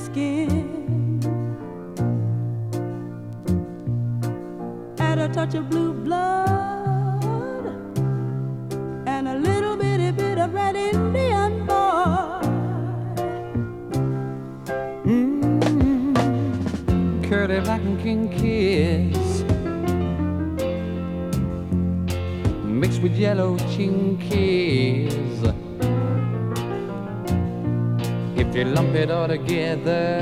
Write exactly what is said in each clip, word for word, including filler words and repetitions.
skin. Add a touch of blue blood and a little bitty bit of red Indian boy. Mm-hmm. Curly black and king kiss mixed with yellow chinkies. If you lump it all together,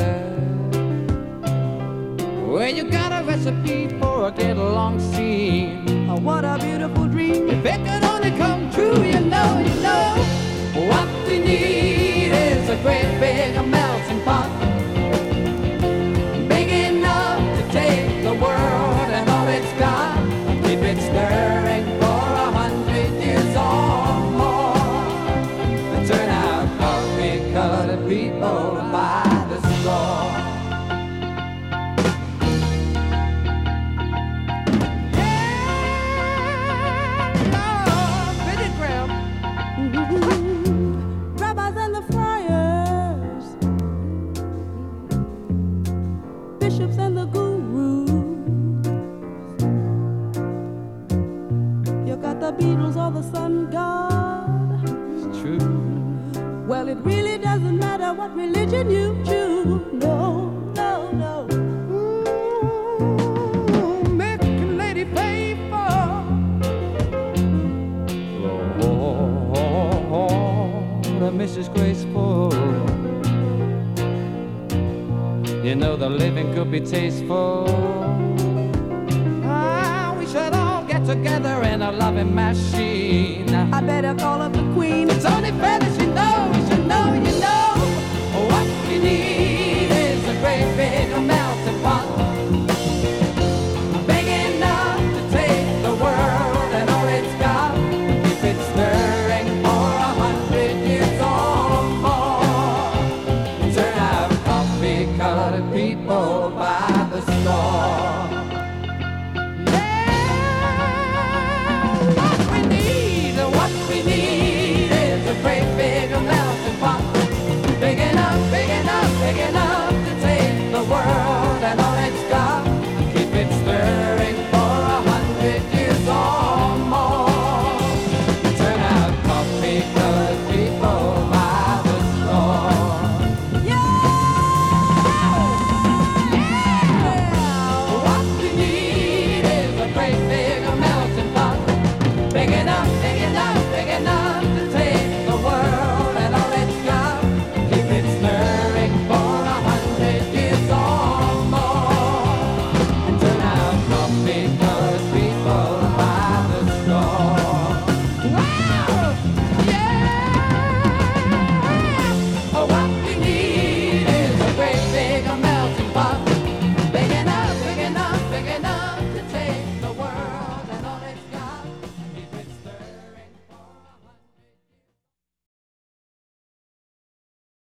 well, you got a recipe for a get along scene. Oh, what a beautiful dream. If it could only come true, you know, you know, what we need is a great big melting pot, big enough to take the world and all it's got, keep it stirring for a hundred years or more, and turn out coffee-colored people by the score. Rabbis and the friars, bishops and the gurus. You got the Beatles or the sun god. It's true. Well, it really doesn't matter what religion you choose. No, no, no. Mm, make a lady pay for. Lord, Missus Graceful, you know the living could be tasteful. Ah, we should all get together in a loving machine. I better call up the queen. It's only fair that you know, you should know, you know, what you need is a great big melting pot, big enough to take the world and all it's got, keep it stirring for a hundred years or more, turn out coffee-colored people by the score. What we need, what we need is a great big melting pot, big enough, big enough, big enough to take the world and all it's got, keep it stirring for a hundred years or more, turn out coffee-colored people by the score. Yeah! What we need is a great big melting pot, big enough, big enough, big enough